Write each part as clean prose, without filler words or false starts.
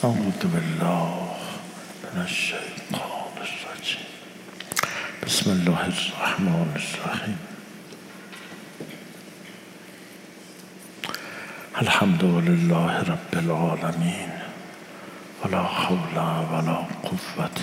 أعوذ بالله من الشيطان الرجيم. بسم الله الرحمن الرحيم. الحمد لله رب العالمين، ولا حول ولا قوة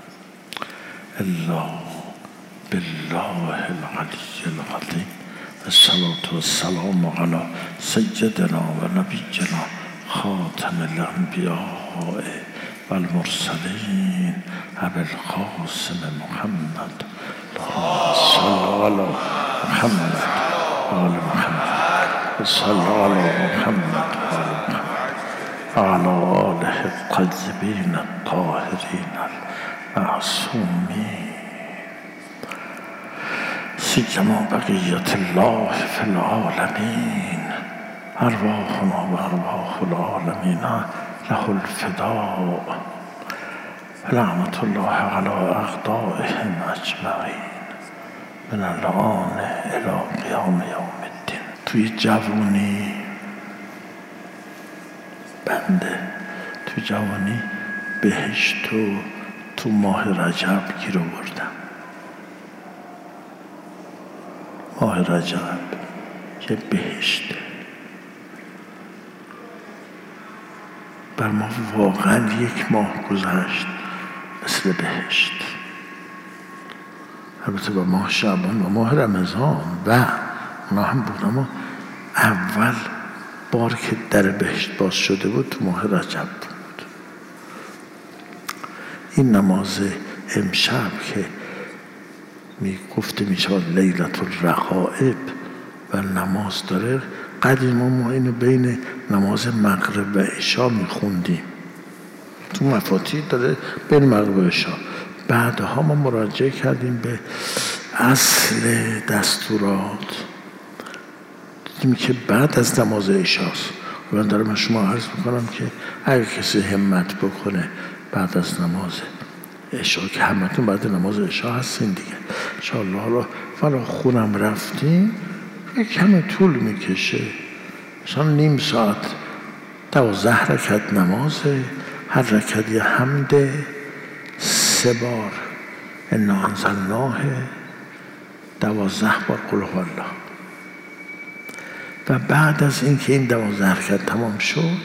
إلا بالله العلي العظيم. الصلاة والسلام على سيدنا ونبينا خاتم الأنبياء والمرسلين أبي القاسم محمد. اللهم صل على محمد وآل محمد، وصل على محمد وآل محمد، وعلى آله الطيبين الطاهرين المعصومين، سيما بقية الله في العالمين. أرواحنا وأرواح العالمين له الفداء، لعنة الله على أعدائهم أجمعين من الآن إلى قیام یوم الدین. توی جوانی بنده توی جوانی بهشتو تو ماه رجب گیر آوردم. ماه رجب یه بهشته. بر ما واقعا یک ماه گذشت مثل بهشت. البته با ماه شعبان و ماه رمضان و اونا هم بود، اما اول بار که در بهشت باز شده بود تو ماه رجب بود. این نماز امشب که گفته میشه لیلة الرغائب و نماز داره، قدیما ما اینو بین نماز مغرب و عشا میخوندیم. تو مفاتیح داره بین مغرب و عشا. بعدها ما مراجعه کردیم به اصل دستورات، دیدیم که بعد از نماز عشاست. من دارم شما عرض میکنم که اگر کسی همت بکنه بعد از نماز عشا، که همتون بعد نماز عشا هستین دیگه انشاءالله. حالا خونم رفتیم یک کمی طول میکشه، مثلا نیم ساعت 12 رکعت نمازه، هر رکعت یه حمده 3 بار انا انزلناه، 12 بار قل هو الله. و بعد از اینکه این 12 رکعت تمام شد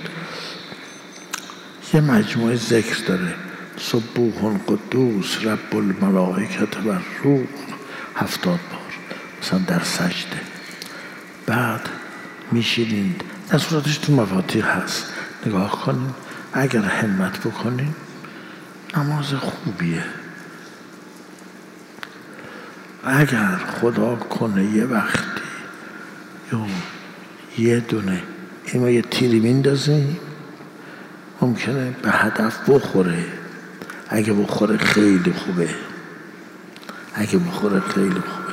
یه مجموعه ذکر داره، سبوح قدوس رب الملائکه و الروح 70 بار مثلا در سجده. بعد میشینین، دستوراتش تو مفاتیح هست، نگاه کنین. اگر همت بکنین نماز خوبیه. اگر خدا کنه یه وقتی یا یه دونه ما یه تیری میندازیم ممکنه به هدف بخوره. اگه بخوره خیلی خوبه، اگه بخوره خیلی خوبه.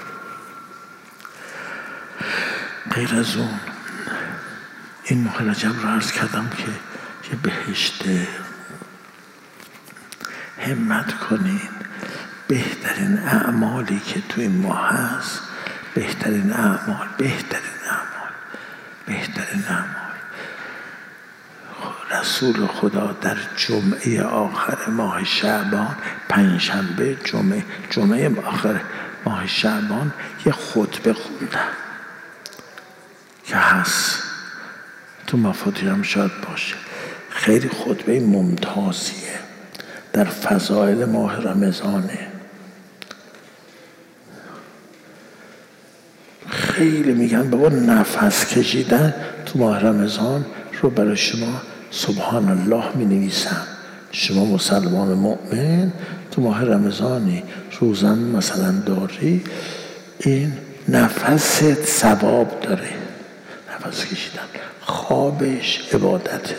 غیر از اون این ماه رجب رو عرض کردم که یه بهشته. همت کنین بهترین اعمالی که تو این ماه هست، بهترین اعمال رسول خدا در جمعه آخر ماه شعبان، 5 شنبه جمعه آخر ماه شعبان یه خطبه خوندن که هست تو مفاتیح هم شاید باشه. خیلی خطبه ممتازیه، در فضائل ماه رمضانه. خیلی میگن بابا نفس کشیدن تو ماه رمضان رو برای شما سبحان الله می نویسن. شما مسلمان مؤمن تو ماه رمضانی روزن مثلا داری، این نفست ثواب داره. نفس کشیدن، خوابش عبادته،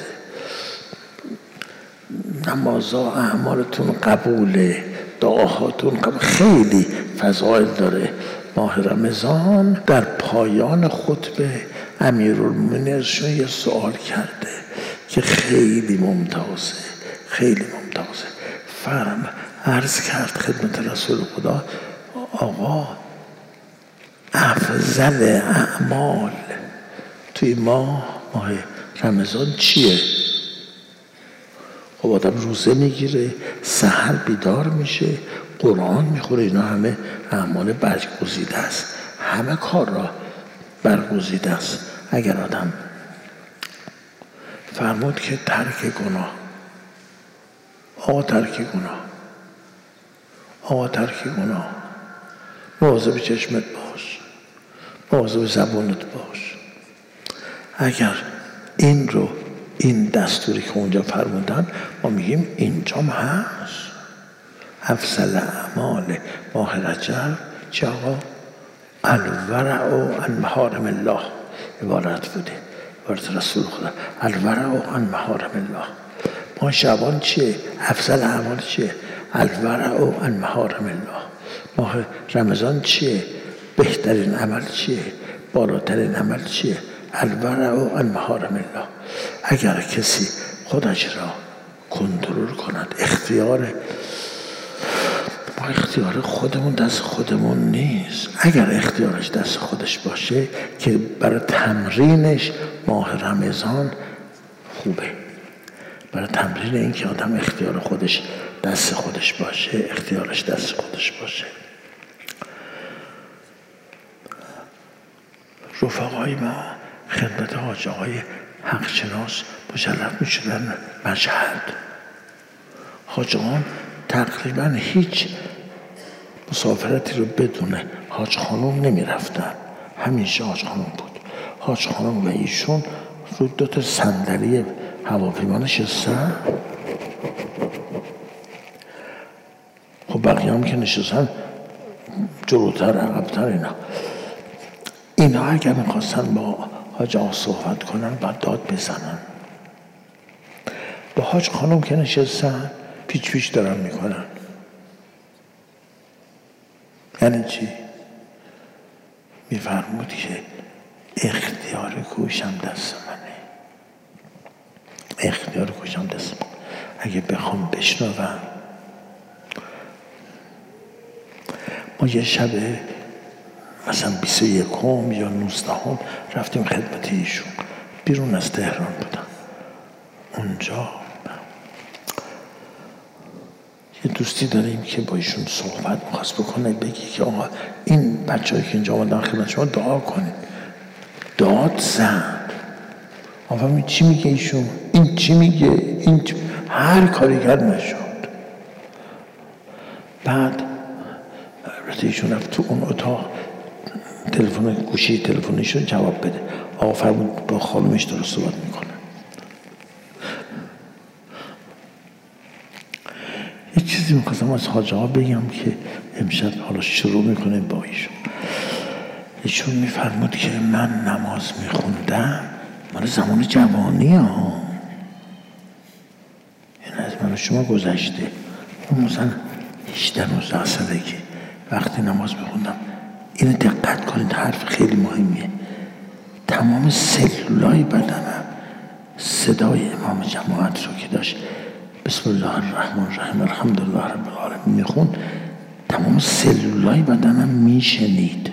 نمازا اعمالتون قبوله، دعاهاتون قبول، خیلی فضائل داره ماه رمضان. در پایان خطبه امیرالمومنین ازشون یه سوال کرده که خیلی ممتازه. عرض کرد خدمت رسول خدا آقا افضل اعمال توی ماه رمضان چیه؟ خب آدم روزه میگیره، سحر بیدار میشه، قرآن میخوره، اینا همه اعمال برگزیده است، همه کار را برگزیده است. اگر آدم فرمود که ترک گناه، آقا ترک گناه، مواظب چشمت باش، مواظب زبونت باش. اگر این دستوری که اونجا فرمودن، ما میگیم اینجام هست. افضل اعمال ماه رجب چه آقا؟ الورع عن محارم الله عبارت بوده، عبارت رسول خدا، الورع عن محارم الله. ماه شعبان چیه؟ افضل اعمال چیه؟ الورع عن محارم الله. ماه رمضان چیه؟ بهترین عمل چیه؟ بالاترین عمل چیه؟ الورع عن محارم الله. اگر کسی خودش را کنترل کند، اختیار خودمون دست خودمون نیست. اگر اختیارش دست خودش باشه که برای تمرینش ماه رمضان خوبه، برای تمرین این که آدم اختیار خودش دست خودش باشه، اختیارش دست خودش باشه. رفقای ما خدمت حاج آقای حقشناس مشرف می شدن مشهد. حاج آقان تقریبا هیچ مسافرتی رو بدون حاج خانم نمی رفتن، همیشه حاج خانم بود. حاج خانم و ایشون رو 2 تا صندلی هواپیما نشستن. خب بقیه هم که نشستن جلوتر عقبتر. اینا اگر میخواستن با حاج آقا صحبت کنن باید داد بزنن. با حاج خانم که نشستن پیچ دارن میکنن. یعنی چی؟ میفرمود که اختیار گوشم دست منه، اختیار گوشم دست من. اگه بخوام بشنوم. ما یه شب مثلا 21 یا 19 رفتیم خدمت ایشون، بیرون از تهران بودم. اونجا یه دوستی داریم که با ایشون صحبت می‌خواست بکنه، بگی که آقا این بچه‌هایی که اینجا آمدن خدمت شما دعا کنید. داد زد. آقا چی میگه ایشون؟ این چی میگه؟ این هر کاری کرد نشد. بعد البته ایشون رفت تو اون اتاق، تلفن گوشی تلفنشون جواب بده. آقا فرمود با خانمش داره صحبت میکنه. یه چیزی میخواستم از حاج آقا بگم که امشب حالا شروع میکنه با ایشون میفرمود که من نماز میخوندم مال زمان جوانی ها، این از من و شما گذشته. اون مثلا 18-19 سالگی وقتی نماز میخوندم. اینو دقت کنید، حرف خیلی مهمیه. تمام سلولای بدنم صدای امام جماعت رو که داشت بسم الله الرحمن الرحیم الحمدلله رب العالمین میخون، تمام سلولای بدنم میشنید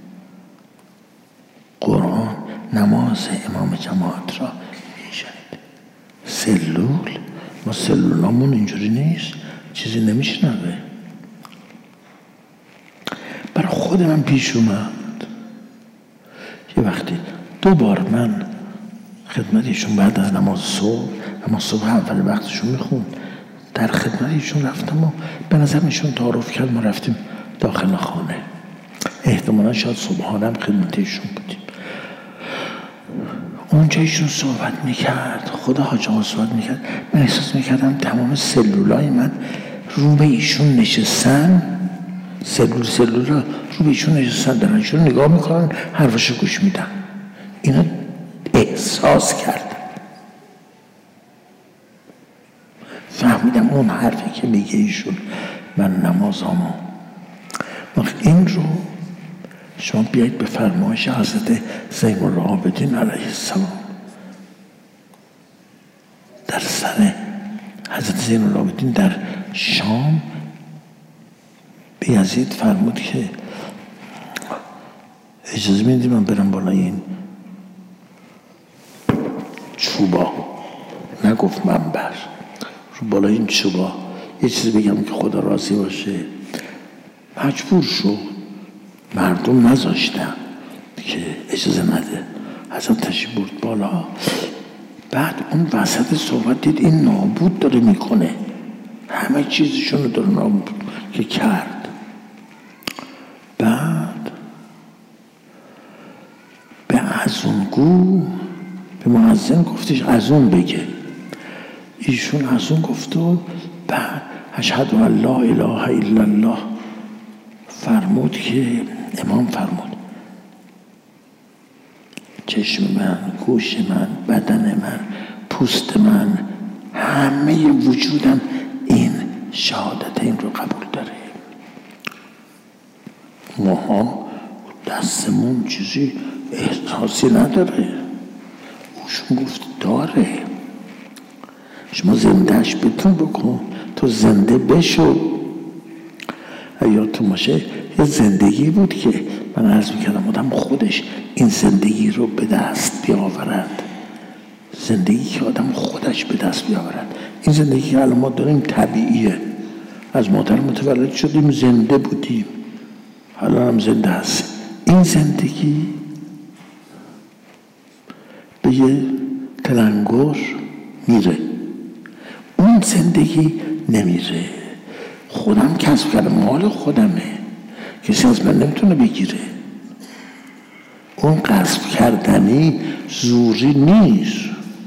قرآن نماز امام جماعت را میشنید. سلول، ما سلولامون اینجوری نیست، چیزی نمیشنوه. برای خود من پیش اومد یه وقتی 2 بار من خدمت ایشون بعد از نماز صبح اول وقتشون میخوند، در خدمت ایشون رفتم و به نظر ایشون تعارف کرد، ما رفتیم داخل خانه. احتمالا شاید صبحانه هم خدمت ایشون بودیم. اونجا ایشون صحبت میکرد، خدا حاج آقا صحبت میکرد، من احساس میکردم تمام سلولای من رو به ایشون نشستن. سلولا رو به ایشون نشستن، دارن ایشون نگاه میکنن، حرفاشو گوش میدن. اینا احساس کردم، فهمیدم اون حرفی که میگه ایشون من نمازامو. این رو شما بیایید به فرمایش حضرت زین العابدین علیه السلام. در سر حضرت زین العابدین در شام به یزید فرمود که اجازه میدید من برم بالای این چوبا، نگفت منبر، رو بالای این چوبا یه چیزی بگم که خدا راضی باشه. مجبور شد، مردم نذاشتن که اجازه نده، حضرت تشریف برد بالا. بعد اون وسط صحبت دید این نابود داره میکنه، همه چیزشون رو داره نابود که کرد. بعد به اذانگو به مؤذن گفتش اذان بگه. ایشون اذان گفت و بعد اشهد ان لا اله الا الله فرمود که امام فرمود چشم من، گوش من، بدن من، پوست من، همه وجودم این شهادت این رو قبول داره. ماها دستمون چیزی احساسی نداره، اوشون گفت داره. شما زندهش بتون بکن، تو زنده بشو. یادتون باشه یه زندگی بود که من عرض میکردم آدم خودش این زندگی رو به دست بیاورد، زندگی که آدم خودش به دست بیاورد. این زندگی که الان ما داریم طبیعیه، از مادر متولد شدیم زنده بودیم، الان هم زنده هست. این زندگی به یه تلنگر میره، اون زندگی نمیره. خودم کسب کردم، مال خودمه، کسی از من نمیتونه بگیره. اون کسب کردنی زوری نیست.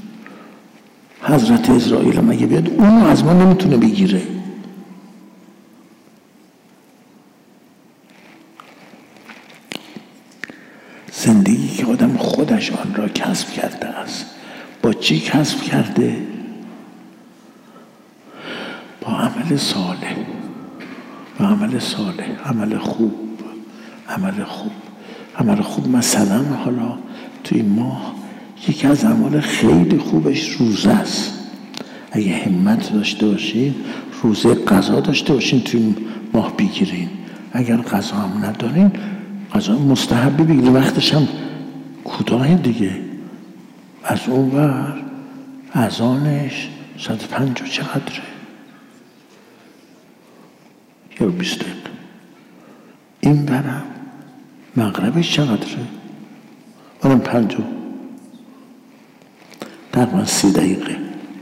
حضرت اسرائیل مگه بیاد اونو از ما نمیتونه بگیره. زندگی که آدم خودش آن را کسب کرده است. با چی کسب کرده؟ با عمل صالح، با عمل صالح، عمل خوب، عمل خوب، عمل خوب. مثلا حالا تو این ماه یکی از اعمال خیلی خوبش روزه است. اگه همت داشته باشین روزه قضا داشته باشین تو این ماه بگیرین. اگر قضا هم ندارین قضا مستحبی بگیرین، وقتش هم کوتاه دیگه. از اون ور اذانش 150 چقدره؟ یا 20 دقیقه. این برم مغربش چقدره؟ اونم 50، تقریبا 30 دقیقه.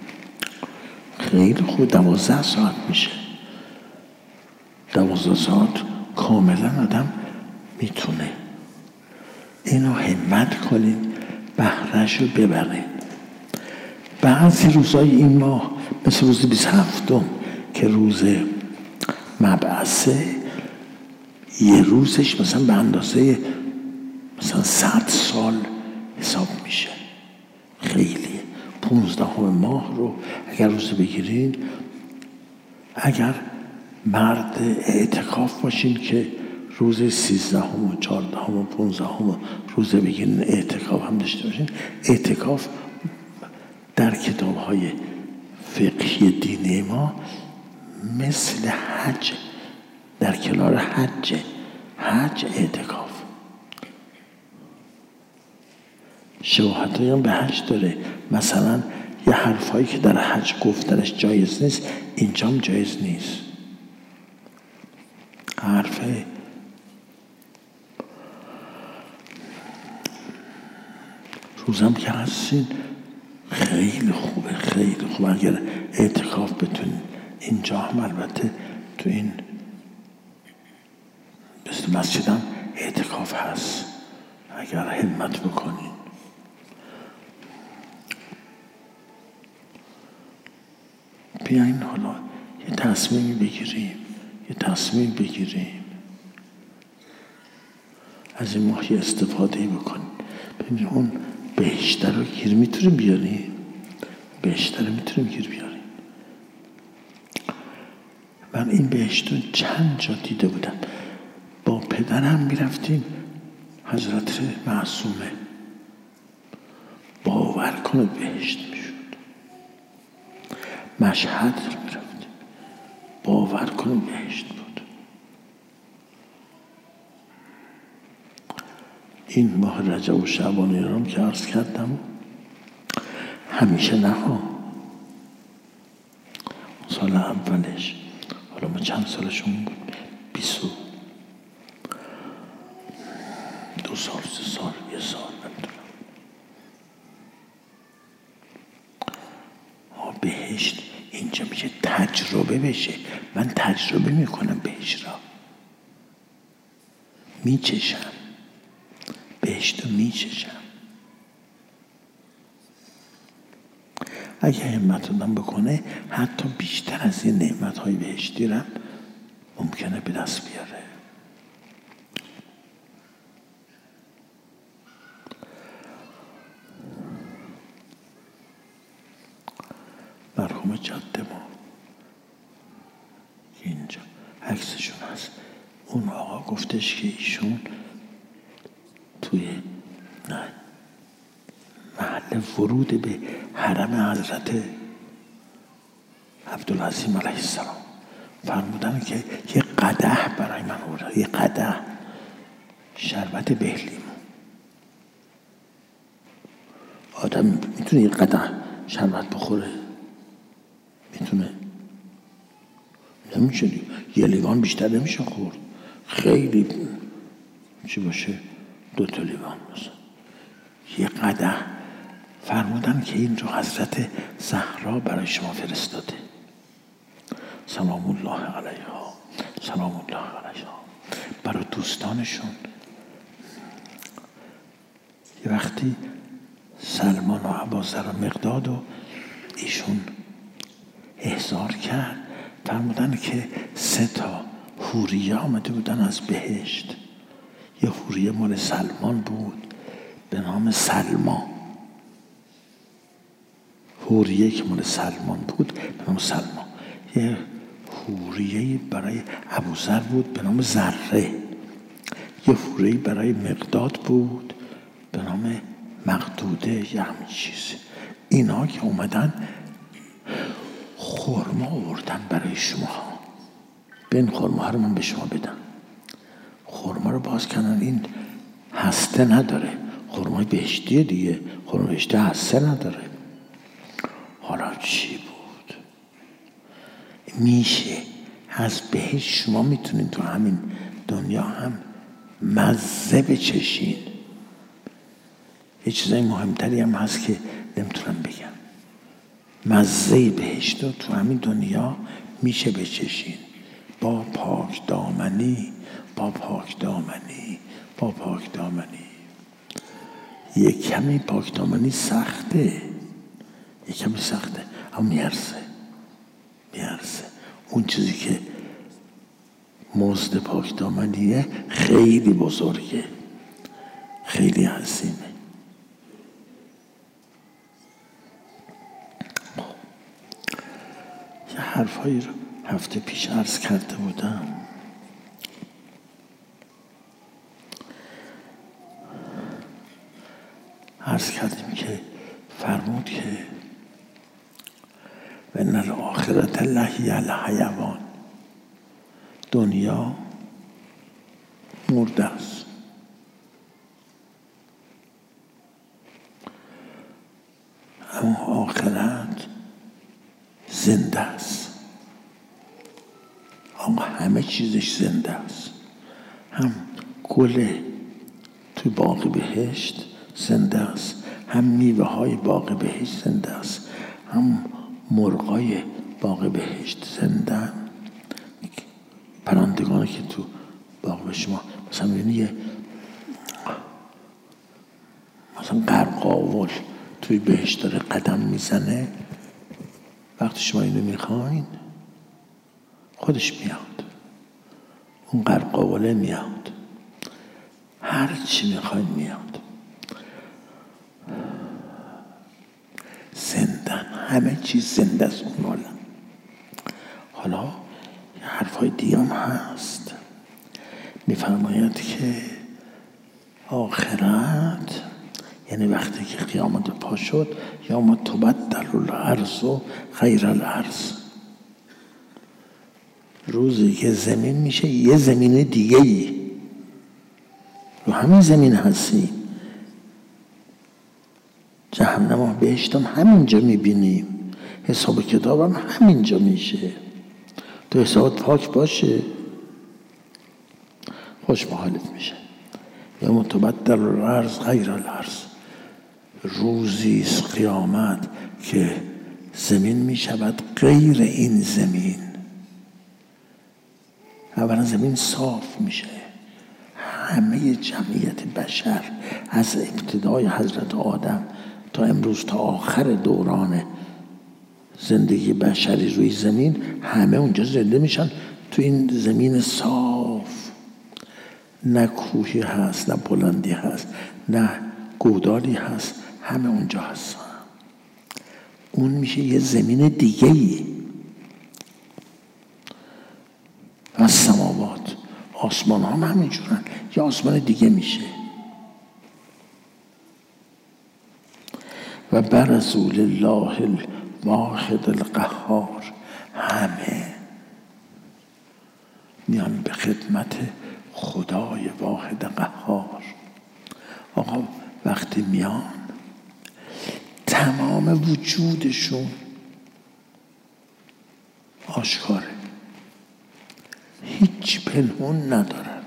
خیلی خوب. 12 ساعت میشه. 12 ساعت کاملا آدم میتونه. اینو همت کنید، بهره‌ش رو ببرید. بعضی روزای این ماه مثل روز 27 که روز مبعثه، یه روزش مثلا به اندازه مثلا 100 سال حساب میشه. خیلی 15 ماه رو اگر روزه بگیرین، اگر مرد اعتکاف باشین که روز 13 و 14 و 15 روزه بگیرین، اعتکاف هم داشته باشین. اعتکاف در کتاب‌های فقهی دینی ما مثل حج، در کنار حج اعتکاف. شباهت‌هایی هم به حج داره. مثلا یه حرفایی که در حج گفتنش جایز نیست اینجا هم جایز نیست. حرف روزم که هستین خیلی خوبه، خیلی خوبه. اگر اعتکاف بتونین، اینجا هم البته تو این مسجد هم اعتکاف هست اگر همت بکنین. بیاین حالا یه تصمیم بگیریم، از این ماه یه استفاده بکنیم. ببینید اون بهشته رو گیر میتونیم بیاریم، من این بهشت رو چند جا دیده بودم. با پدرم میرفتیم حضرت معصومه، باور کنید بهشت میشد. مشهد میرفتیم، باور کنید بهشت بود. این ماه رجب و شعبان ایران که عرض کردم همیشه نه ها، سال اولش، حالا ما چند سالشون بود؟ 22 سال، 3 سال، 1 سال نمیدونم. بهشت اینجا میشه تجربه بشه. من تجربه میکنم بهشت را، میچشم بهشت رو میچشم. اگه همت آدم بکنه حتی بیشتر از این نعمت‌های بهشتی را ممکنه به دست بیاره. مرحوم جاده ما اینجا عکسشون هست. اون آقا گفتش که ایشون توی محل ورود به حرم حضرت عبدالعظیم علیه السلام فرمودن که یه قدح برای من آورد، یه قدح شربت بهلیمو. آدم میتونه یه قدح شربت بخوره؟ میتونه؟ نمیشه دیگه. یه لیوان بیشتر نمیشه خورد. خیلی چی باشه 2 تا لیوان مثلا. یه قدح فرمودن که این رو حضرت زهرا برای شما فرستاده، سلام الله علیها، سلام الله علیها، برای دوستانشون. یه وقتی سلمان و ابوذر و مقداد و ایشون احضار کرد، فرمودن که 3 تا حوریه آمده بودن از بهشت. یه حوریه مال سلمان بود به نام سلما، حوریه که مال سلمان بود به نام سلما. یه حوریه برای ابوذر بود به نام ذره. یه حوریه برای مقداد بود به نام مقدوده، یه همین چیز. اینا که اومدن خرما آوردن برای شما، به این خرما رو من به شما بدم. خرما رو باز کردن، این هسته نداره، خرمای بهشتیه دیگه، خرما بهشتی هسته نداره. حالا چی بود؟ میشه از بهشت شما میتونید تو همین دنیا هم مزه بچشین. یه چیزای مهمتری هم هست که نمیتونم بگم. مزه بهشت رو تو همین دنیا میشه بچشین، با پاک دامنی، با پاک دامنی، با پاک دامنی. یه کمی پاک دامنی سخته، یه کمی سخته، اما میارزه. اون چیزی که مزد پاک دامنیه خیلی بزرگه، خیلی عظیمه. یه حرفایی رو هفته پیش عرض کرده بودم. عرض کردیم که فرمود که و ان الاخرة لهی الحیوان، دنیا مرده است، اما آخرت زنده است. آقا همه چیزش زنده است. هم گل توی باغ بهشت زنده است، هم میوه های باغ بهشت زنده است، هم مرغای باغ بهشت زنده. پرندگانی که تو باغ به شما مثلا میبینی، مثلا قرقاول توی بهشت داره قدم میزنه، وقتی شما اینو میخواین خودش میاد، اون قرقاوله میاد، هر چی میخواین میاد. زندن، همه چیز زنده است اون عالم. حالا یه حرفای دیگه هم هست، میفرماید که آخرت یعنی وقتی که قیامت پا شد، یا ما تبدل الارض غیر الارض، روزی که زمین میشه یه زمین دیگه ای، رو همین زمین هستی. جهنم و بهشت هم همینجا میبینیم، حساب کتابم همینجا میشه. تو حسابت پاک باشه خوش به حالت میشه. یا متبدل الارض غیر الارض، روزی است قیامت که زمین میشود غیر این زمین. اولا زمین صاف میشه، همه جمعیت بشر از ابتدای حضرت آدم تا امروز تا آخر دوران زندگی بشری روی زمین همه اونجا زنده میشن، تو این زمین صاف. نه کوهی هست، نه بلندی هست، نه گودالی هست، همه اونجا هستن. اون میشه یه زمین دیگه ای. و سماوات، آسمان ها هم همینجورن، یه آسمان دیگه میشه. و برزوا لله الواحد القهار، همه میان به خدمت خدای واحد قهار. آقا وقتی میان تمام وجودشون آشکاره، هیچ پنهون ندارن.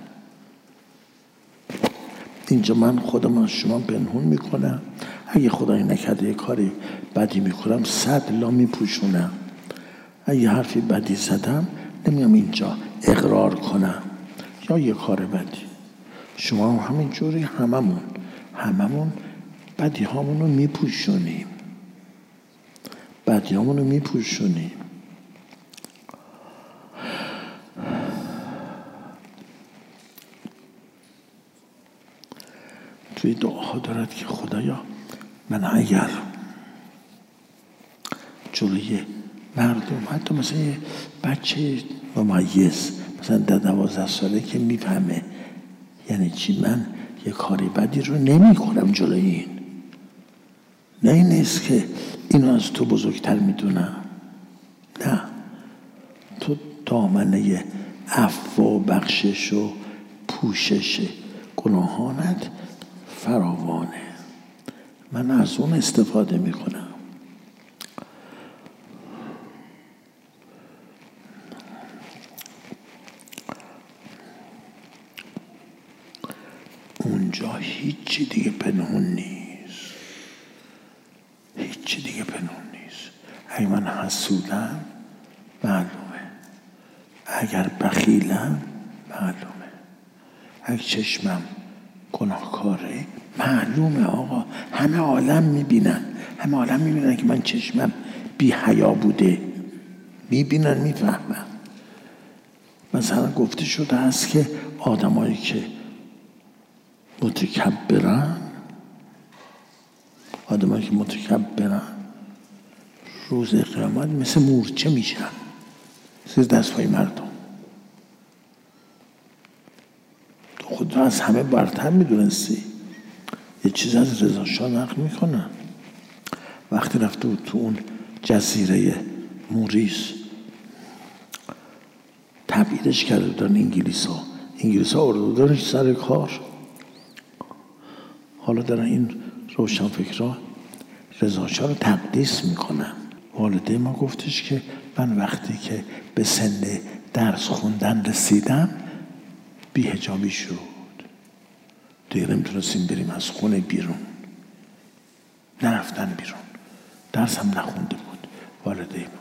اینجا من خودم از شما پنهون میکنم، اگه خدای نکرده یه کاری بدی میکنم 100 لا میپوشونم. اگه حرفی بدی زدم نمیام اینجا اقرار کنم یا یه کار بدی. شما هم همینجوری، هممون بدی هامونو میپوشونیم، بدی هامونو میپوشونیم. توی دعاها دارد که خدایا من اگر جلوی مردم، حتی مثلا یه بچه ممیز مثلا 12 ساله که میفهمه یعنی چی، من یه کاری بدی رو نمی کنم جلوی این، نه این نیست که اینو از تو بزرگتر میدونم، نه، تو دامنه عفو و بخشش و پوشش گناهانت فراوانه، من از اون استفاده میکنم. اونجا هیچی دیگه پنهون نیست، هیچی دیگه پنهون نیست. اگه من حسودم معلومه، اگر بخیلم معلومه، اگه چشمم گناهکاره معلومه. آقا همه عالم میبینن که من چشمم بی حیا بوده، میبینن میفهمن. مثلا گفته شده است که آدمایی که متکبرن روز قیامت مثل مورچه میشن زیر دستپای مردم. تو خود رو از همه برتر میدونستی. یه چیز از رضا شاه نقل میکنن، وقتی رفته بود تو اون جزیره موریس تبعیدش کرده بودن انگلیس ها آورده بودنش سر کار. حالا دارن این روشنفکرها رضا شاه رو تقدیس میکنن. والده ما گفتش که من وقتی که به سن درس خوندن رسیدم بی‌حجابی شد، دیگه نمیتونستیم بریم از خونه بیرون، نرفتن بیرون، درس هم نخونده بود والده ما.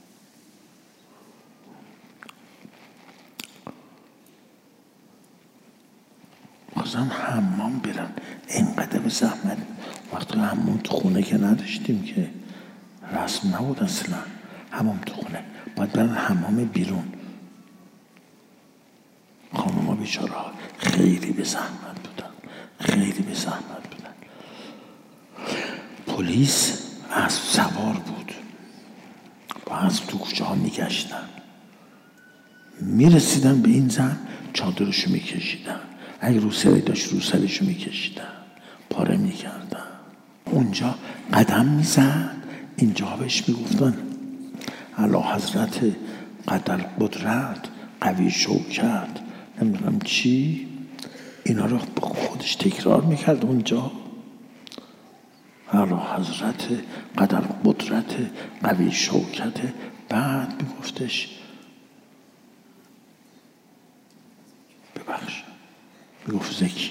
خواستم حمام برن، اینقدر به زحمت. وقتی حمام تو خونه که نداشتیم که، رسم نبود اصلا حمام تو خونه، باید برن حمام بیرون. خانوما بیچاره ها خیلی به زحمت بودن. پلیس اسب سوار بود، با اسب تو کوچه ها میگشتن، میرسیدن به این زن چادرشو میکشیدن، اگه روسری داشت روسریشو میکشیدن، پاره میکردن. اونجا قدم میزد، اینجا بهش میگفتن اعلی حضرت قدر قدرت قوی شوکت نمیدونم چی، اینا رو خودش تکرار میکرد اونجا. اعلی حضرت، قدر قدرت، قوی شوکت. بعد میگفتش ببخش، میگفت زکی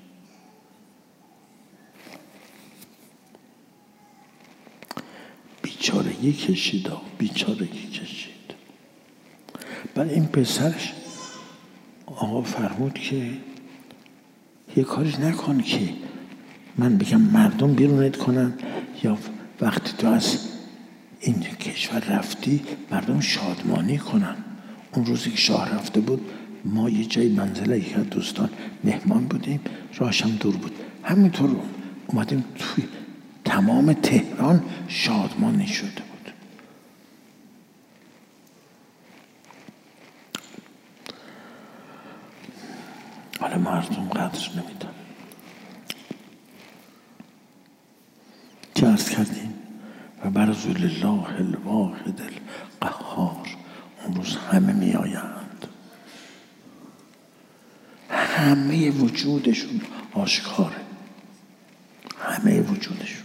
بیچارگی کشید، بیچارگی کشید. بعد این پسرش آقا فرمود که یه کاری نکن که من بگم مردم بیرونت کنن، یا وقتی تو از این کشور رفتی مردم شادمانی کنن. اون روزی که شاه رفته بود ما یه جای منزل یکی از دوستان مهمان بودیم، راهش هم دور بود، همینطور اومدیم توی تمام تهران شادمانی شده بود. حالا مردم قدر نمیدن. چه عرض کردیم؟ و برزوا لله الواحد القهار. اون روز همه می آیند، همه وجودشون آشکاره، همه وجودشون.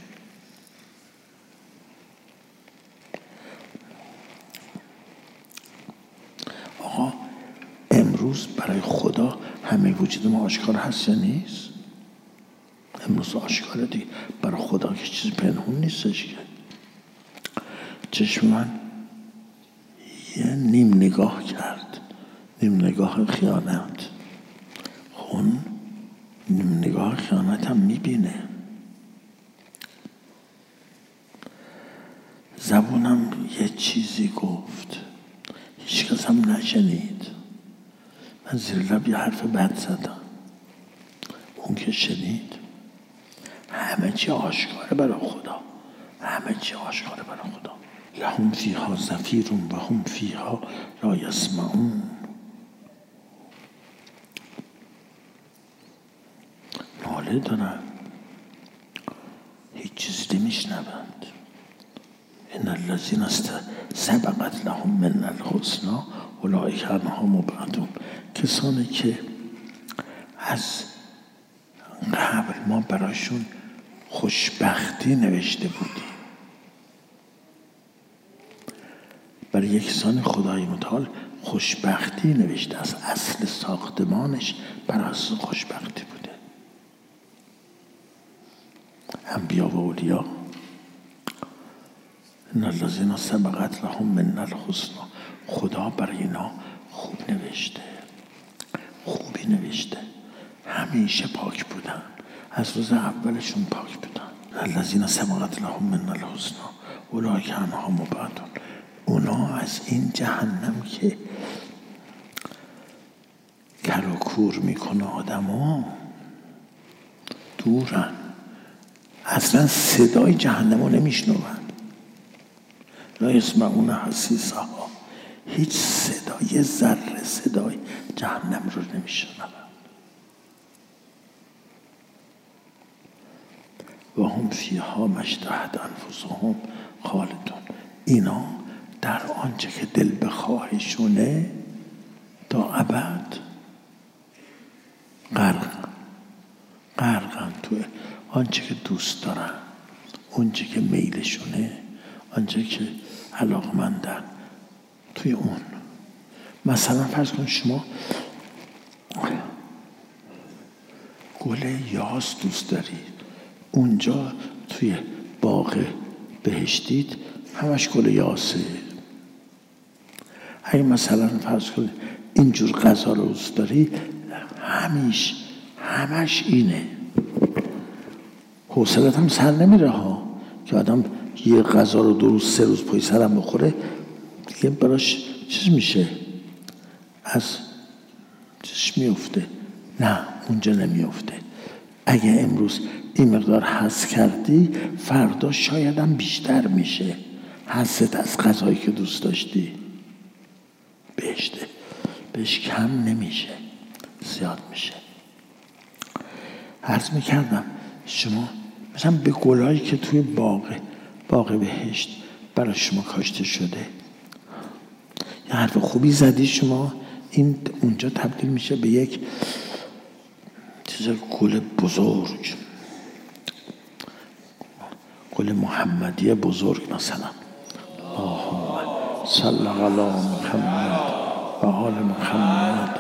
آقا امروز برای خدا همه وجود ما آشکار هست یا نیست؟ امروز آشکاره دیگه. برای خدا که چیز پنهون نیستش که. چشم من یه نیم نگاه کرد، نیم نگاه خیانت. اون نیم نگاه خیانت هم میبینه. زبونم یه چیزی گفت، هیچ کس هم نشنید. من زیر لب یه حرف بد زدم، اون که شنید. همه چی آشکاره برای خدا، همه چی آشکاره برای خدا. لهم فیها زفیر و هم فیها لا یسمعون. ناله دارن، هیچ چیزی نمیشنوند. ان الذین سبقت لهم من الحسنی اولئک عنها مبعدون. کسانی که از قبل ما براشون خوشبختی نوشته بودیم، برای یک کسان خدای متعال خوشبختی نوشته، از اصل ساختمانش بر اساس خوشبختی بوده. انبیا و اولیا ان الذین سبقت لهم من الحسنی. خدا برای اینا خوب نوشته، خوبی نوشته. همیشه پاک بودن، از روز اولشون پاک بودن. الذین سبقت لهم من الحسنی اولئک عنها مبعدون. اونا از این جهنم که کر و کور میکنه آدمو دورن، اصلا صدای جهنم رو نمیشنون. لا یسمعون حسیسها. هیچ صدای ذره صدای جهنم رو نمیشنون. و هم فیها ما اشتهت انفسهم خالدون. اینا در آنچه که دل بخواهشونه تا ابد غرقن تو آنچه که دوست دارن، اونچه که میلشونه، آنچه که علاقمندن توی اون. مثلا فرض کن شما گل یاس دوست دارید، اونجا توی باغ بهشتید همش گل یاسه. اگه مثلا فرض کنید اینجور غذا رو دوست داری، همش اینه، حوصلت هم سر نمیره ها، که آدم یه غذا رو 2 روز 3 روز پای سرم بخوره دیگه براش چیز میشه، از چیز میفته. نه، اونجا نمیفته. اگه امروز این مقدار حس کردی، فردا شاید هم بیشتر میشه حست از غذایی که دوست داشتی. بهش کم نمیشه، زیاد میشه. عرض میکردم شما مثلا به گلایی که توی باغ بهشت برای شما کاشته شده، یه حرف خوبی زدی شما، این اونجا تبدیل میشه به یک چیز گل بزرگ. گل محمدی بزرگ مثلا اللهم صل علی محمد و آل محمد.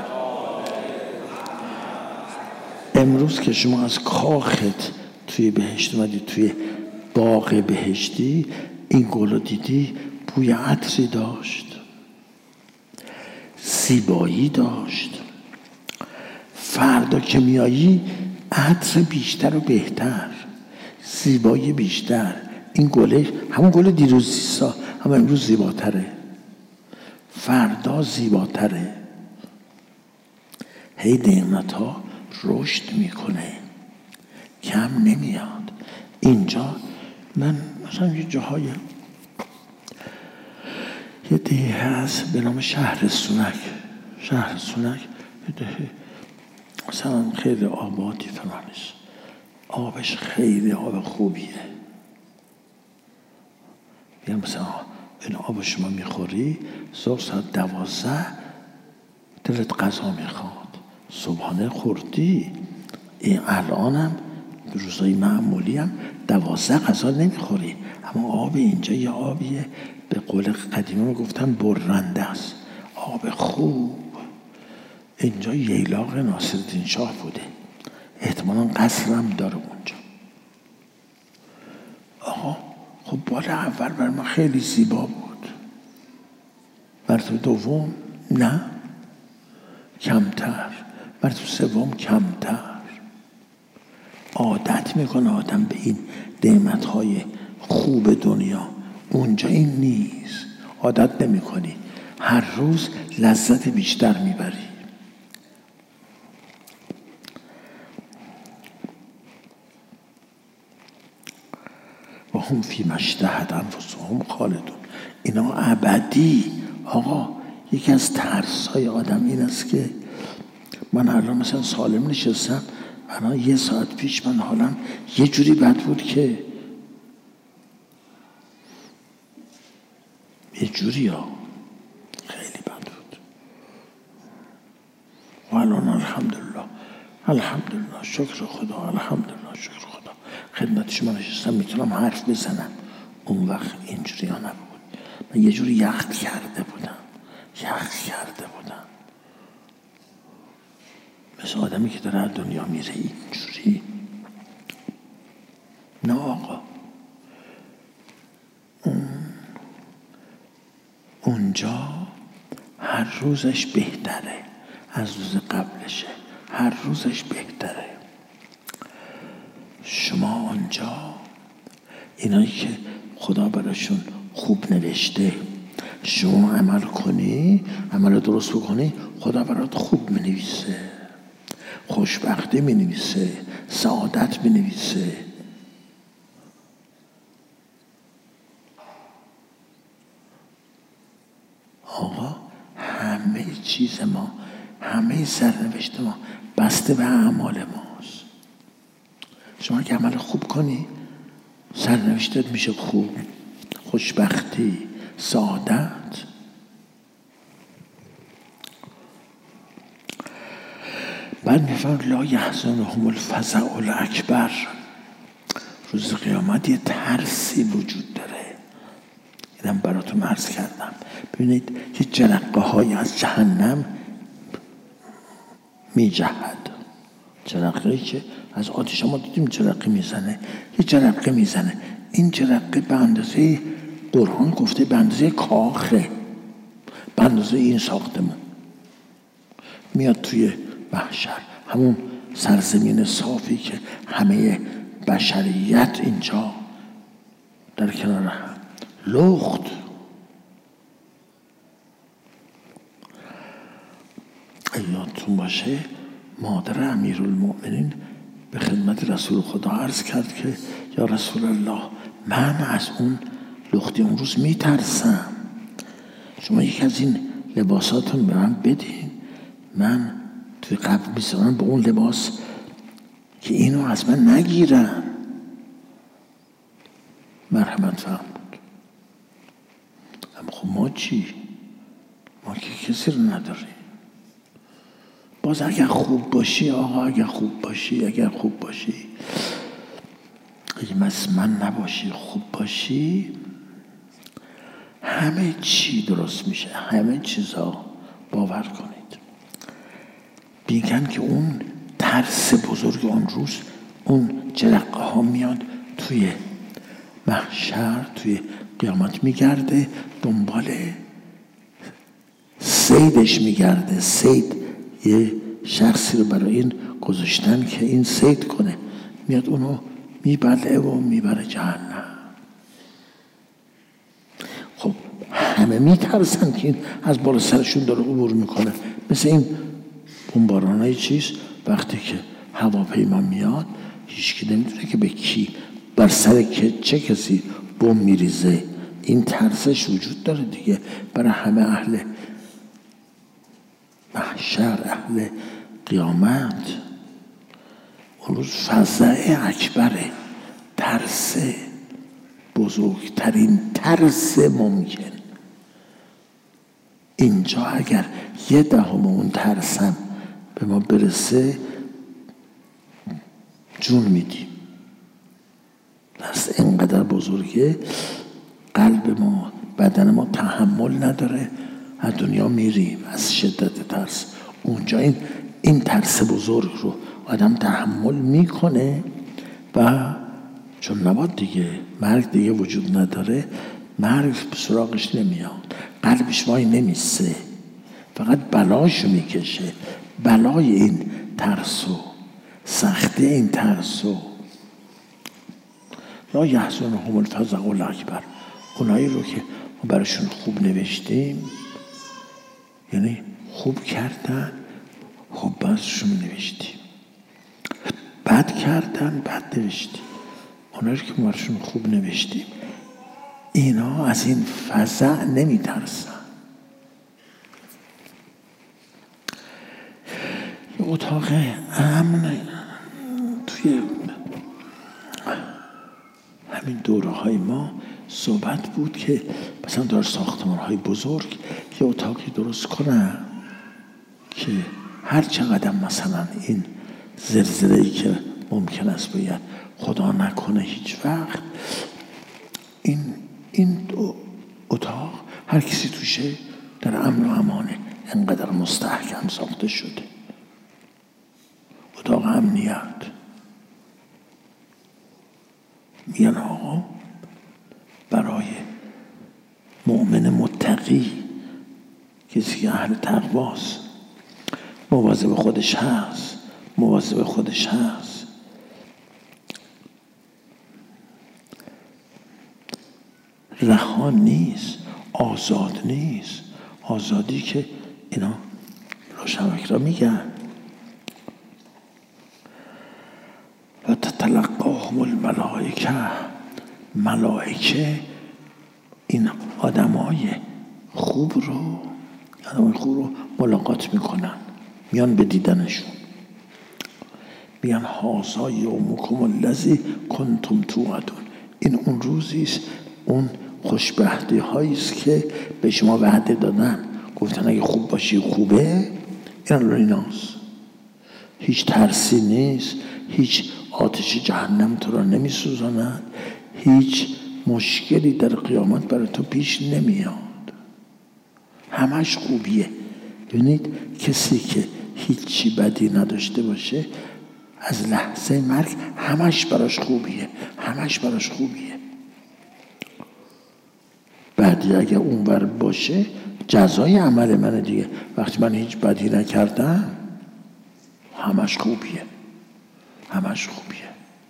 امروز که شما از کاخت توی بهشت اومدی، توی باغ بهشتی، این گل رو دیدی، بوی عطری داشت، زیبایی داشت. فردا که میایی عطر بیشتر و بهتر، زیبایی بیشتر. این گله همون گل دیروزیسا، هم امروز زیباتره، فردا زیباتره. هی نعمت ها رشد میکنه، کم نمیاد. اینجا من مثلا یه جاهای یه دهه هست به نام شهر سونک یه دهه مثلا خیلی آبادی فلانش، آبش خیلی آب خوبیه. یعنی مثلا این آب شما میخوری صبح ساعت 12 دلت غذا میخواد، صبحانه خوردی. این الانم روزای معمولی هم 12 غذا نمیخوری، اما آب اینجا یه آبیه به قول قدیمی میگفتن برنده است، آب خوب. اینجا ییلاق ناصرالدین شاه بوده، احتمالاً قصرم داره اونجا. آقا خب بال اول بر ما خیلی زیبا بود، مرتبه دوم نه، کمتر، مرتبه سوم کمتر. عادت میکنه آدم به این نعمتهای خوب دنیا. اونجا این نیست، عادت نمیکنی، هر روز لذت بیشتر میبری. و هم فی ما اشتهت انفسهم خالدون. اینا ابدی. آقا یکی از ترسای آدم این است که من الان مثلا سالم نشستم، الان یه ساعت پیش من حالم یه جوری بد بود که یه جوری خیلی بد بود، و الان الحمدلله شکر خدا، الحمدلله شکر خدا خدمت شما نشستم، میتونم حرف بزنم. اون وقت اینجوری ها نبود، من یه جوری یخ کرده بودم، مثل آدمی که داره از دنیا میره اینجوری. نه آقا، اونجا هر روزش بهتره از روز قبلشه، هر روزش بهتره. شما آنجا اینایی که خدا براشون خوب نوشته، شما عمل کنی، عمل درست بکنی، خدا برات خوب منویسه، خوشبختی منویسه، سعادت منویسه. آقا همه چیز ما، همه سرنوشت ما بسته به اعمال ماست. شما که عمل خوب کنی سرنوشتت میشه خوب، خوشبختی، سعادت. بعد میفرد لا یحزنهم الفزع الاکبر. روز قیامت یه ترسی وجود داره، اینم براتون عرض کردم. ببینید یه جرقه های از جهنم میجهد، جرقه‌ای که از آتش ما دیدیم جرقه میزنه، یه جرقه میزنه. این جرقه به اندازه قرآن گفته به اندازه کاخه، به اندازه این ساختمون میاد توی محشر، همون سرزمین صافی که همه بشریت اینجا در کنار هم لخت. یادتون باشه مادر امیرالمؤمنین به خدمت رسول خدا عرض کرد که یا رسول الله من از اون لختی اون روز میترسم، شما یکی از این لباساتون به من بدین، من توی قبر میذارم به اون لباس که اینو از من نگیرن. مرحمت فرمود. اما خب ما چی؟ ما که کسی رو نداریم. باز اگر خوب باشی آقا، اگر خوب باشی اگه مثل من نباشی، خوب باشی، همه چی درست میشه. همه چیزا باور کنید. میگن که اون ترس بزرگ آن روز، اون جرقه ها میاد توی محشر، توی قیامت میگرده دنبال صیدش میگرده. صید یه شخصی رو برای این گذاشتن که این صید کنه، میاد اونو میبله و میبره جهنم. خب همه میترسن که این از بالا سرشون داره عبور میکنه. مثل این بمبارانای چیز وقتی که هواپیما میاد، هیچکی نمیدونه که به کی، بر سر چه کسی بمب میریزه. این ترسش وجود داره دیگه برای همه اهل محشر، اهل قیامت. اون روز فزع اکبره، ترس، بزرگترین ترس ممکن. اینجا اگر 1/10 اون ترسم به ما برسه جون میدیم. ترس اینقدر بزرگه، قلب ما، بدن ما تحمل نداره، از دنیا میریم از شدت ترس. اونجا این ترس بزرگ رو آدم تحمل میکنه و چون نباد دیگه، مرگ دیگه وجود نداره، مرگ سراغش نمیاد، قلبش وای نمیسه، فقط بلاشو میکشه. بلای این ترسو، سختی این ترسو. لا یحزنهم الفزع الاکبر، اونایی رو که ما براشون خوب نوشتیم، یعنی خوب کردن، خوب براشون نوشتیم، بد کردن، بد نوشتیم. اونایی که ما براشون خوب نوشتیم، اینا از این فزع نمیترسن. یه اتاق امن توی همین دوره های ما صحبت بود که مثلا در ساختمان های بزرگ یه اتاقی درست کنن که هر چقدر مثلا این زلزله‌ای که ممکن است باید خدا نکنه هیچ وقت، این اتاق هر کسی توشه در امن و امانه. انقدر مستحکم ساخته شده اتاق امنیت. میگن آقا برای مؤمن متقی، کسی که اهل تقواست، مواظب خودش هست، مواظب خودش هست، رها نیست، آزاد نیست. آزادی که اینا روشنفکر را میگن و تتلقاهم الملائکه، ملائکه این آدمای خوب رو ملاقات میکنن، میان به دیدنشون، میگن هذا یومکم الذی کنتم توعدون. این اون روزیست، اون خوشبختی هاییست که به شما وعده دادن، گفتن اگه خوب باشی خوبه. این ایناست، هیچ ترسی نیست، هیچ آتش جهنم تو را نمی سوزاند، هیچ مشکلی در قیامت برای تو پیش نمیاد، همش خوبیه. ببینید کسی که هیچی بدی نداشته باشه، از لحظه مرگ همش براش خوبیه، همش براش خوبیه. بعدی اگه اونور باشه جزای عمل منه دیگه. وقتی من هیچ بدی نکردم همش خوبیه، همش خوبیه.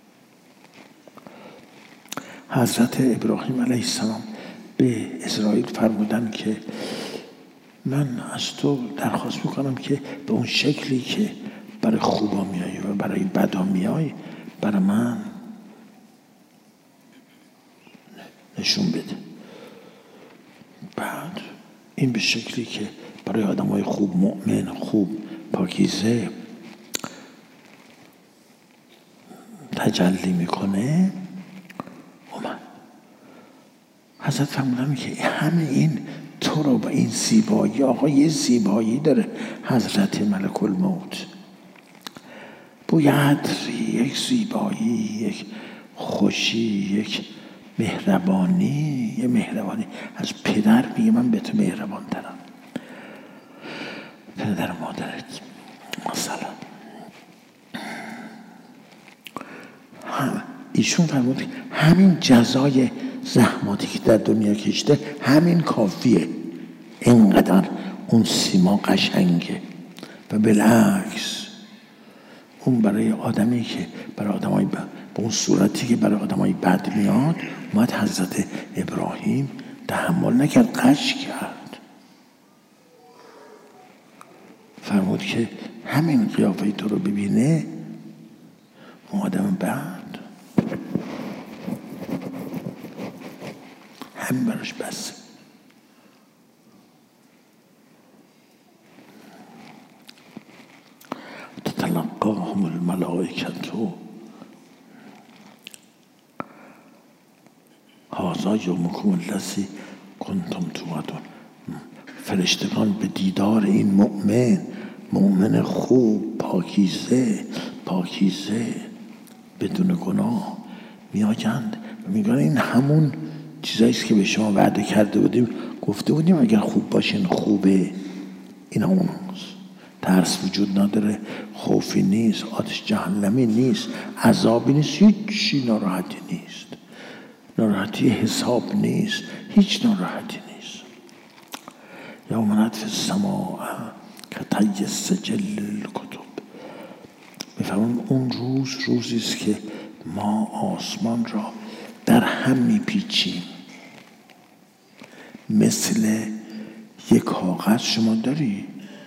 حضرت ابراهیم علیه السلام به اسرائیل فرمودن که من از تو درخواست میکنم که به اون شکلی که برای خوبا میایی و برای بدا میایی برای من نشون بده. بعد این به شکلی که برای آدمای خوب، مؤمن، خوب، پاکیزه تجلی میکنه اومد. حضرت فرمودن که همه این تو رو با این زیبایی، آقا یه زیبایی داره حضرت ملک الموت، بوی عطری، یک زیبایی، یک خوشی، یک مهربانی، یه مهربانی از پدر میگه من به تو مهربان ترم، پدر و مادرت مثلا. ایشون فرمود همین جزای زحماتی که در دنیا کشته همین کافیه، اینقدر اون سیما قشنگه. و بالعکس اون برای آدمی که برای آدمای به اون صورتی که برای آدمای بد میاد، اومد حضرت ابراهیم تحمل نکرد، قش کرد، فرمود که همین قیافه تو رو ببینه اون آدم بد همین براش بسه. تتلقاهم الملائکة هذا یومکم الذی کنتم توعدون. فرشتگان به دیدار این مؤمن خوب، پاکیزه بدون گناه میآیند و میگن این همون چیزایی است که به شما وعده کرده بودیم، گفته بودیم اگر خوب باشین خوبه. اینا اوناست. ترس وجود نداره، خوفی نیست، آتش جهنمی نیست، عذابی نیست، هیچی ناراحتی نیست، ناراحتی حساب نیست، هیچ ناراحتی نیست. یوم نطوی السماء کطی السجل للکتب. میفهمون اون روزی است که ما آسمان را در هم میپیچیم، مثل یک کاغذ. شما داری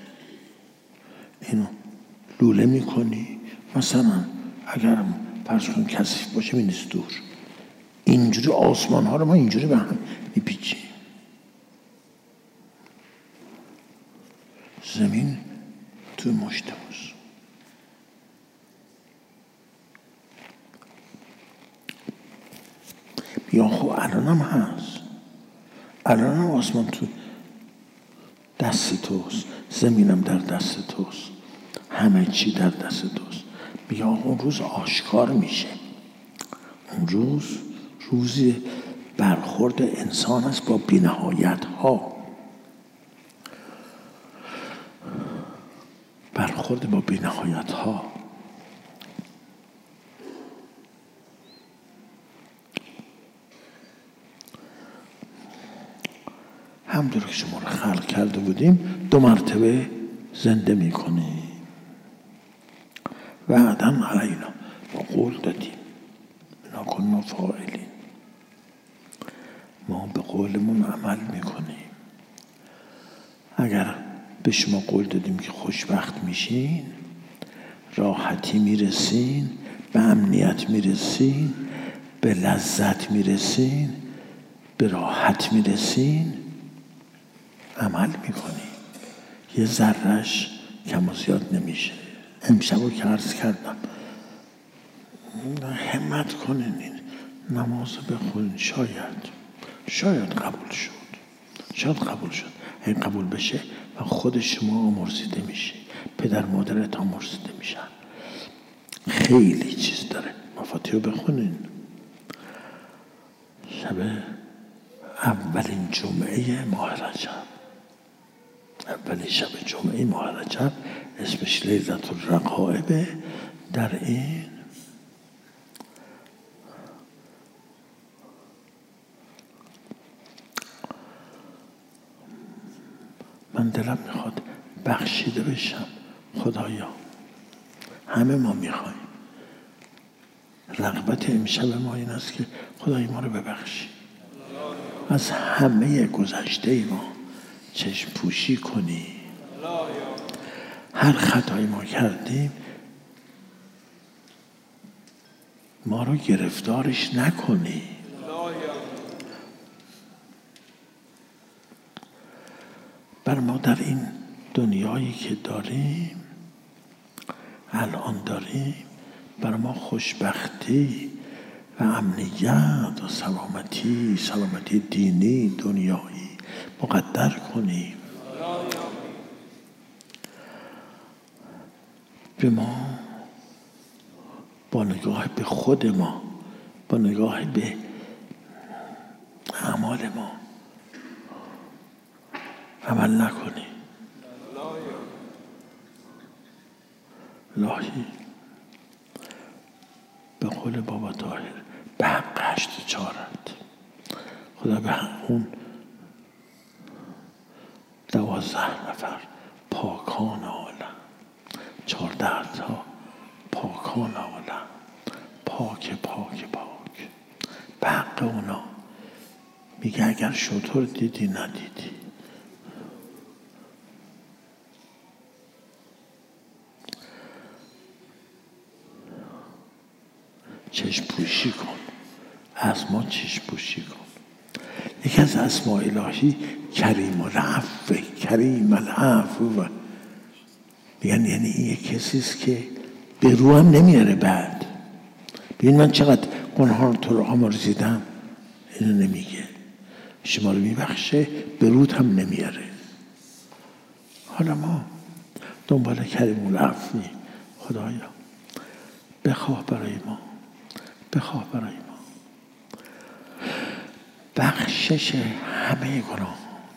اینو لوله میکنی، مثلا اگر فرض کن کثیف باشه می‌ریزی دور، اینجوری آسمان ها رو ما اینجوری به هم میپیچیم. زمین توی مشت ماست. یا خب الان هم هست، الان هم آسمان تو دست توست، زمینم در دست توست، همه چی در دست توست. میگه اون روز آشکار میشه. اون روزی برخورد انسان است با بی‌نهایت ها، برخورد با بی‌نهایت ها. همونطور که شما رو خلق کرده بودیم 2 مرتبه زنده میکنیم. وعداً علینا، ما قول دادیم، نکننا فاعلین، ما به قولمون عمل میکنیم. اگر به شما قول دادیم که خوشبخت میشین، راحتی میرسین، به امنیت میرسین، به لذت میرسین، به راحت میرسین، عمل میکنی، یه ذرهش کم و زیاد نمیشه. امشبو که عرض کردم همت کنین، این نماز بخونین، شاید قبول شد. این قبول بشه و خود شما آمرزیده میشه، پدر مادرت آمرزیده میشن. خیلی چیز داره. مفاتیح رو بخونین. شب اولین جمعه ماه رجب، اولین شب جمعه ماه رجب، اسمش لیلة الرقائب. در این من دلم میخواد بخشیده بشم. خدایا، همه ما میخوایم، رغبت امشب ما این است که خدای ما رو ببخشی، از همه گذشته ما چشم پوشی کنی، هر خطایی ما کردیم ما رو گرفتارش نکنی. بر ما در این دنیایی که داریم الان داریم، بر ما خوشبختی و امنیت و سلامتی دینی دنیایی مقدر کنیم. به ما با نگاه به خود ما با نگاه به اعمال ما عمل نکنی. الهی به قول بابا طاهر به حق 8 چارت، خدا به اون 12 نفر پاکان عالم، 14 تا پاکان عالم، پاک پاک پاک، به حق اونا میگه اگر شطور دیدی ندیدی، چشم پوشی کن، از ما چشم پوشی کن. یکی از اسماء الهی کریم العفو، کریم العفو، یعنی این یک کسیست که به رو هم نمیاره. بعد ببین من چقدر گناه تو رو آمرزیدم، اینو نمیگه، شما رو میبخشه، به رود هم نمیاره. حالا ما دنبال کریم العفو، خدایا بخواه برای ما، بخواه برای ما بخشش همه گناه،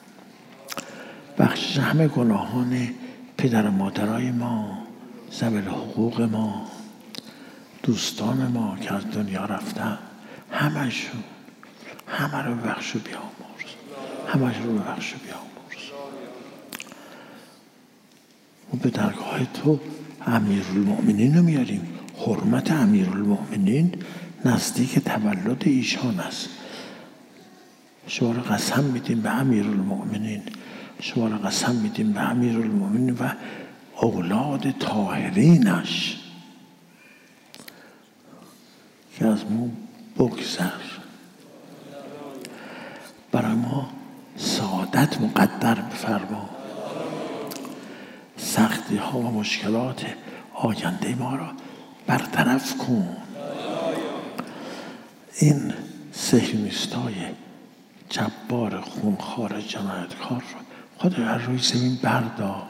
بخشش همه گناهان پدر و مادرای ما، ذوی الحقوق ما، دوستان ما که از دنیا رفتن، همشون، همه رو ببخش و بیامرز، همش رو ببخش و بیامرز. و به درگاه تو امیرالمؤمنین رو میاریم. حرمت امیرالمؤمنین نزدیک تولد ایشان است. شما رو قسم میدیم به امیرالمؤمنین، شما رو قسم میدیم به امیرالمؤمنین و اولاد طاهرینش که از ما بگذر، برای ما سعادت مقدر بفرما، سختی ها و مشکلات آینده ما را برطرف کن. این صهیونیستای جبار خونخوار جنایتکار رو خدای از روی زمین بردار.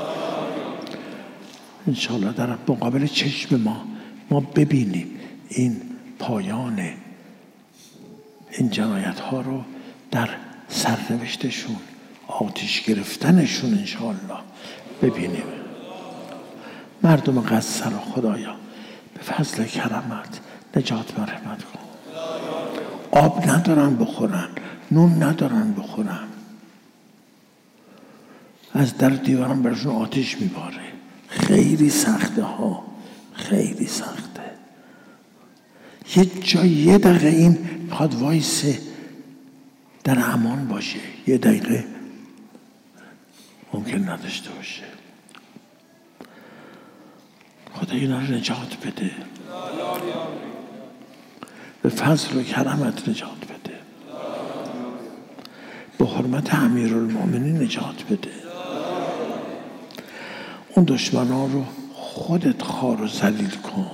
انشاءالله در مقابل چشم ما ببینیم این پایان این جنایت ها رو در سرنوشتشون، آتش گرفتنشون انشاءالله ببینیم. مردم غزه رو خدایا به فضل کرمت نجات و رحمت کن. آب ندارن بخورن، نون ندارن بخورن، از در دیواران برشون آتش میباره. خیلی سخته ها، خیلی سخته. یه دقیقه این میخواد وایسه در امان باشه، یه دقیقه ممکن نداشته باشه. خدا اینا رو نجات بده، به فضل و کرمت نجات بده، به حرمت امیرالمؤمنین نجات بده. اون دشمنان رو خودت خوار و ذلیل کن.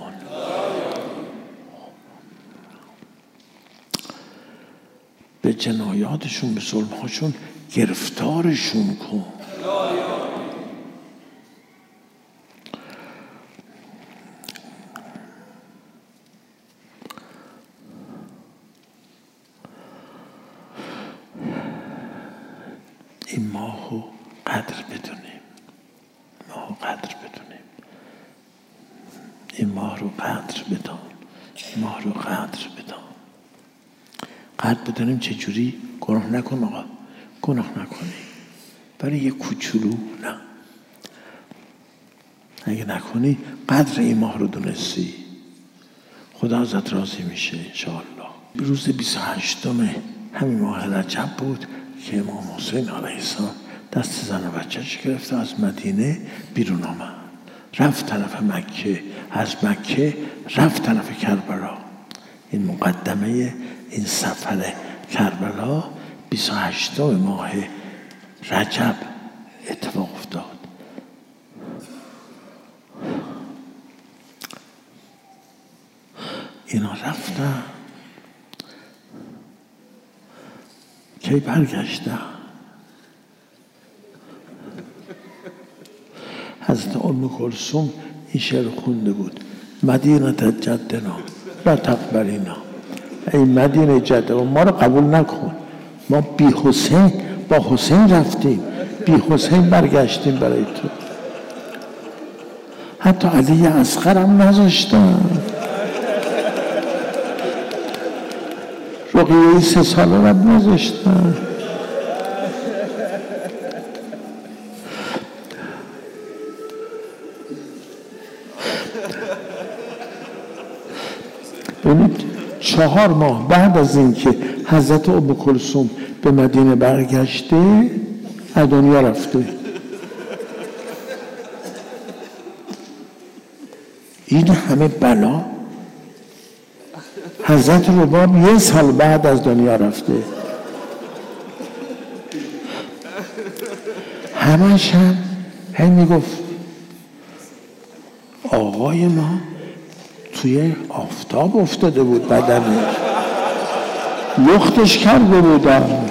به جنایاتشون، به ظلمهاشون گرفتارشون کن. این ماهو قدر بدونیم، ماهو قدر بدونیم، این ماه رو قدر بدان، ماه رو قدر بدان، قدر بدانیم چجوری. گناه نکن آقا، گناه نکنی، برای یه کوچولو نه. اگه نکنی قدر این ماه رو دونستی، خدا ازت راضی میشه انشاءالله. روز 28 همین ماه رجب بود که امام حسین علیه السلام دست زن و بچه‌ش گرفته از مدینه بیرون آمد، رفت طرف مکه، از مکه رفت طرف کربلا. این مقدمه این سفر کربلا 28 ماه رجب اتفاق افتاد. اینا رفتن، کی برگشتن؟ حضرت ام کلثوم این شعر خونده بود: مدینه جدنا لا تقبلینا ای مدینه جده و ما رو قبول نکن. ما بی حسین با حسین رفتیم، بی حسین برگشتیم برای تو. حتی علی اصغرم نذاشتن. رقیه 3 ساله رب نذاشتن. ببینید 4 ماه بعد از اینکه حضرت ام کلثوم به مدینه برگشته از دنیا رفته. این همه بلا. حضرت رباب 1 سال بعد از دنیا رفته. همش هم هی میگفت آقای ما توی آفتاب افتاده بود، بدنش لختش کرده بودن.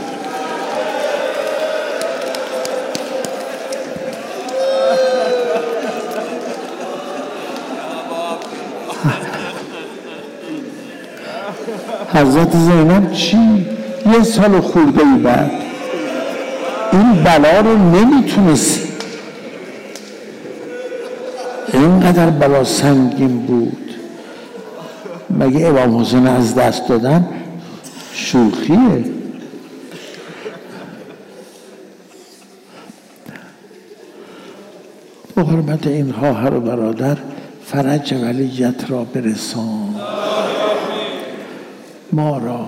حضرت زینب چی؟ 1 سال خورده ای بعد این بلا رو نمیتونست، اینقدر بلا سنگین بود. مگه امام حسین از دست دادن شوخیه؟ به حرمت این خواهر و برادر فرج ولیت را برسان، ما را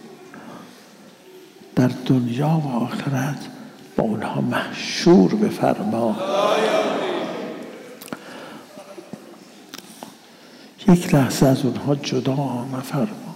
در دنیا و آخرت با اونها محشور بفرما. یک لحظه از اونها جدا نفرما.